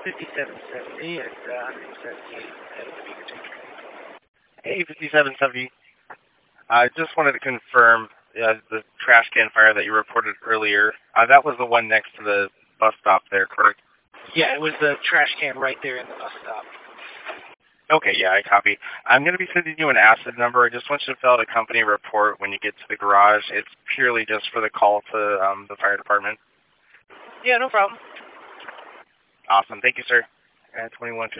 5770 at 178 at Beaver Tank. Hey, 5770. I just wanted to confirm the trash can fire that you reported earlier. That was the one next to the bus stop there, correct? Yeah, it was the trash can right there in the bus stop. Okay, yeah, I copy. I'm going to be sending you an acid number. I just want you to fill out a company report when you get to the garage. It's purely just for the call to the fire department. Yeah, no problem. Awesome. Thank you, sir. 21